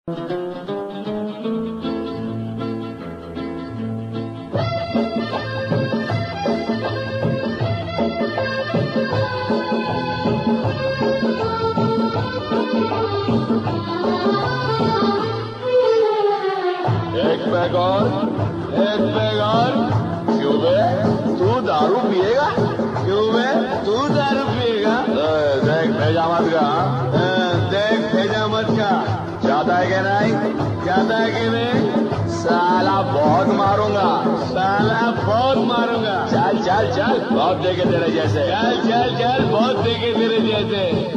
एक पैग और। क्यों बे, तू दारू पिएगा? क्यों बे, तू दारू पिएगा? देख भेजामत का, देख भेजामत का। जाता है कि नहीं? जाता है कि नहीं? साला बहुत मारूंगा, साला बहुत मारूंगा। चल चल चल, बहुत देखे तेरे जैसे। चल चल चल, बहुत देखे तेरे जैसे।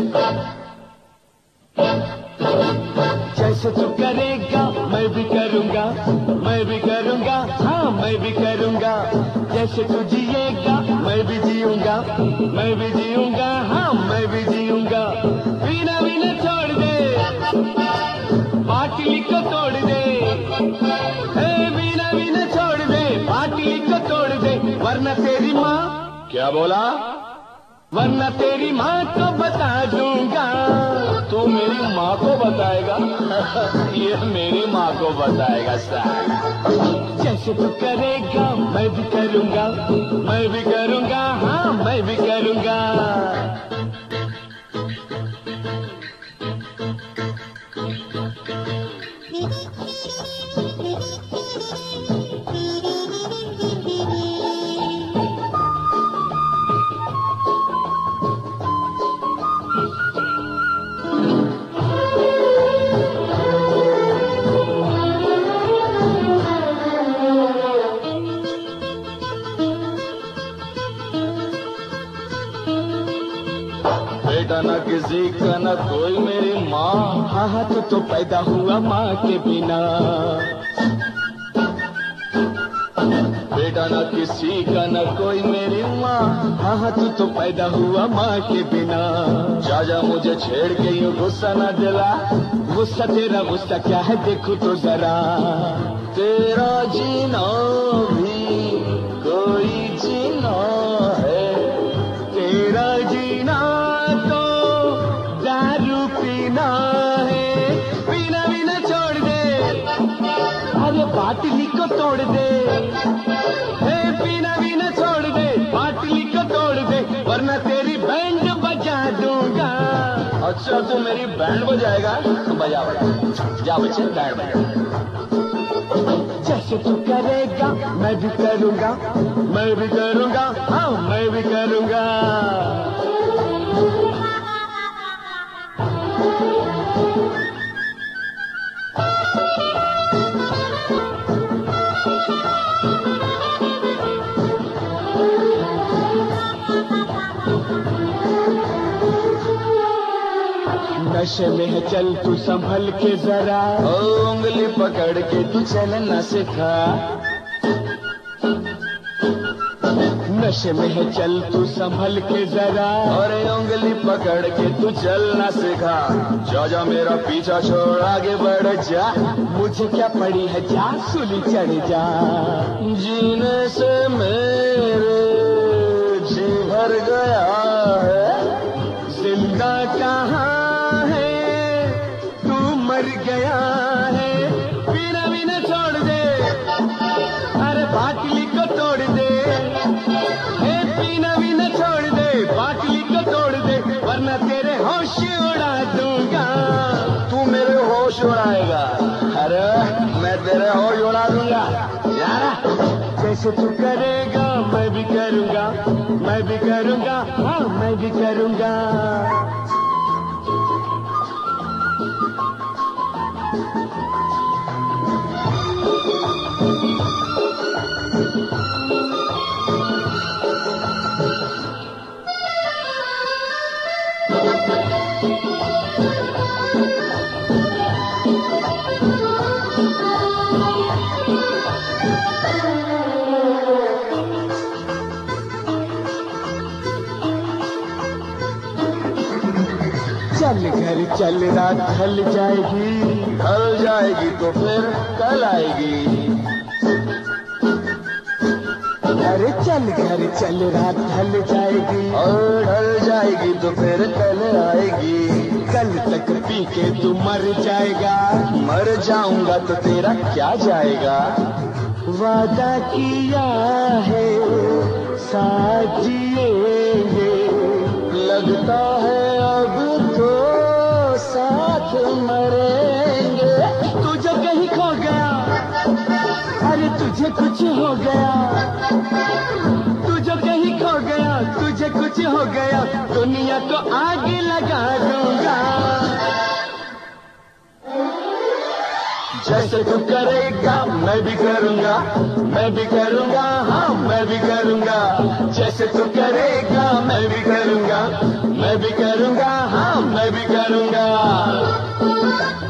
जैसे तू करेगा मैं भी करूंगा, मैं भी करूंगा, हाँ मैं भी करूंगा। जैसे तू जिएगा मैं भी जीऊंगा, मैं भी जीऊंगा, हाँ मैं भी जीऊंगा। बिना बिना छोड़ दे, बाटली को तोड़ दे, बिना बिना छोड़ दे, बाटली को तोड़ दे, वरना तेरी माँ। क्या बोला? वरना तेरी माँ को बता दूंगा। तू मेरी माँ को बताएगा? ये मेरी माँ को बताएगा साला। जैसे तू करेगा मैं भी करूंगा, मैं भी करूंगा, हाँ मैं भी करूंगा। बेटा न किसी का न कोई मेरी माँ। हाँ तू तो पैदा हुआ माँ के बिना। बेटा न किसी का न कोई मेरी माँ। हाँ तू तो पैदा हुआ माँ के बिना। चाचा मुझे छेड़ के यूं गुस्सा न दिला। गुस्सा तेरा गुस्सा क्या है देखो तो जरा। तेरा जीना भी कोई जीना है। तेरा जीना तो दारू पीना है। पीना बिना छोड़ दे, अरे बाटली को तोड़ दे। पीना बिना छोड़ दे, बाटली को तोड़ दे, वरना तेरी बैंड बजा दूंगा। अच्छा तू मेरी बैंड बजाएगा? बजा बजा, जा बच्चे बैंड बजा। जैसे तू करेगा मैं भी करूंगा, मैं भी करूंगा, हाँ मैं भी करूंगा। नशे में है चल तू संभल के जरा। उंगली पकड़ के तू चलना सिखा। नशे में है चल तू संभल के जरा। और उंगली पकड़ के तू चलना सिखा। जा मेरा पीछा छोड़ आगे बढ़ जा। मुझे क्या पड़ी है जा सूली चढ़ जा। जीने से मेरे जी भर गया है। जिंदा कहाँ है तू मर गया है। पीना बिना छोड़ दे, अरे बाटली को तोड़ दे। पीना बिना छोड़ दे, बाटली को तोड़ दे, वरना तेरे होश उड़ा दूंगा। तू मेरे होश उड़ाएगा? अरे मैं तेरे होश उड़ा दूंगा यार। जैसे तू करेगा मैं भी करूंगा, मैं भी करूंगा, हाँ मैं भी करूंगा। चल घर चल रात ढल जाएगी। ढल जाएगी तो फिर कल आएगी। अरे चल घर चल रात ढल जाएगी। और ढल जाएगी तो फिर कल आएगी। कल तक पी के तू मर जाएगा। मर जाऊंगा तो तेरा क्या जाएगा। वादा किया है साथ जिएंगे, लगता है अब तो साथ मरेंगे। तू जो कहीं खो गया, अरे तुझे कुछ हो गया। तू जो कहीं खो गया, तुझे कुछ हो गया, दुनिया को आग लगा दूंगा। जैसे तू करेगा मैं भी करूंगा, मैं भी करूंगा, हाँ मैं भी करूंगा। जैसे तू करेगा मैं भी करूंगा, मैं भी करूंगा, हाँ मैं भी करूंगा।